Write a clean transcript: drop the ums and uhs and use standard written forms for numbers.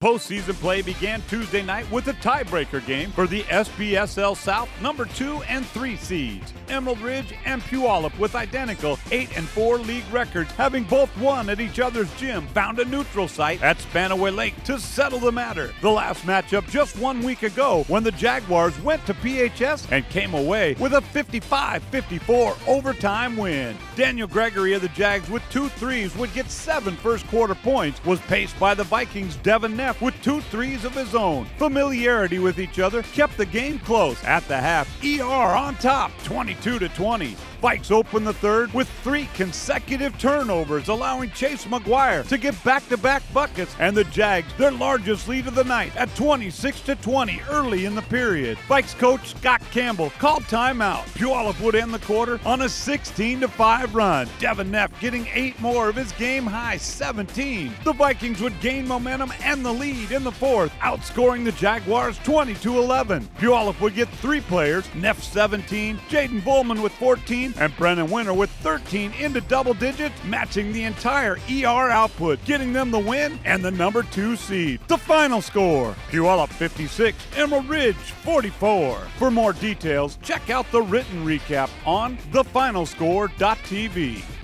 Postseason play began Tuesday night with a tiebreaker game for the SPSL South number 2 and 3 seeds. Emerald Ridge and Puyallup, with identical 8-4 league records, having both won at each other's gym, found a neutral site at Spanaway Lake to settle the matter. The last matchup just 1 week ago, when the Jaguars went to PHS and came away with a 55-54 overtime win. Daniel Gregory of the Jags with 2 threes would get 7 first quarter points, was paced by the Vikings' Devin Neff with 2 threes of his own. Familiarity with each other kept the game close. At the half, ER on top, 22-20. Vikes opened the third with 3 consecutive turnovers, allowing Chase McGuire to get back-to-back buckets, and the Jags their largest lead of the night at 26-20 early in the period. Vikes coach Scott Campbell called timeout. Puyallup would end the quarter on a 16-5 run. Devin Neff getting 8 more of his game-high 17. The Vikings would gain momentum and the lead in the fourth, outscoring the Jaguars 20-11. Puyallup would get 3 players, Neff 17, Jaden Volman with 14, and Brennan Winter with 13 into double digits, matching the entire ER output, getting them the win and the number 2 seed. The final score, Puyallup 56, Emerald Ridge 44. For more details, check out the written recap on thefinalscore.tv.